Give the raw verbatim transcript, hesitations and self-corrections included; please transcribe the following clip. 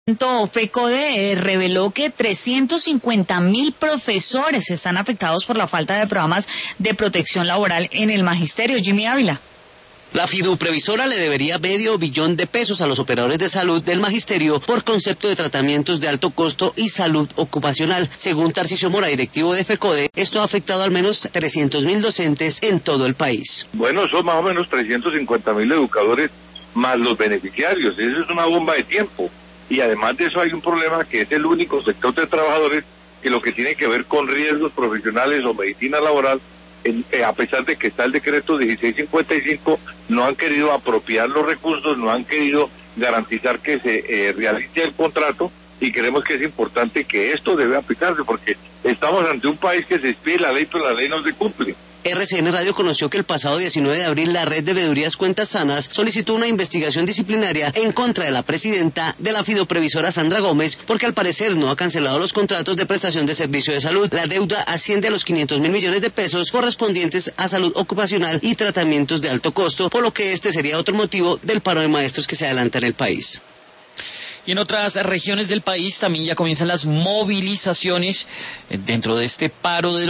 FECODE reveló que trescientos cincuenta mil profesores están afectados por la falta de programas de protección laboral en el magisterio. Jimmy Ávila. La Fiduprevisora le debería medio billón de pesos a los operadores de salud del magisterio por concepto de tratamientos de alto costo y salud ocupacional. Según Tarcisio Mora, directivo de FECODE, esto ha afectado al menos trescientos mil docentes en todo el país. Bueno, son más o menos trescientos cincuenta mil educadores más los beneficiarios. Eso es una bomba de tiempo. Y además de eso hay un problema que es el único sector de trabajadores que lo que tiene que ver con riesgos profesionales o medicina laboral, en, eh, a pesar de que está el decreto dieciséis cincuenta y cinco, no han querido apropiar los recursos, no han querido garantizar que se eh, realice el contrato, y creemos que es importante que esto debe aplicarse porque estamos ante un país que se expide la ley, pero la ley no se cumple. R C N Radio conoció que el pasado diecinueve de abril la red de veedurías Cuentas Sanas solicitó una investigación disciplinaria en contra de la presidenta de la Fiduprevisora, Sandra Gómez, porque al parecer no ha cancelado los contratos de prestación de servicio de salud. La deuda asciende a los quinientos mil millones de pesos correspondientes a salud ocupacional y tratamientos de alto costo, por lo que este sería otro motivo del paro de maestros que se adelanta en el país. Y en otras regiones del país también ya comienzan las movilizaciones dentro de este paro de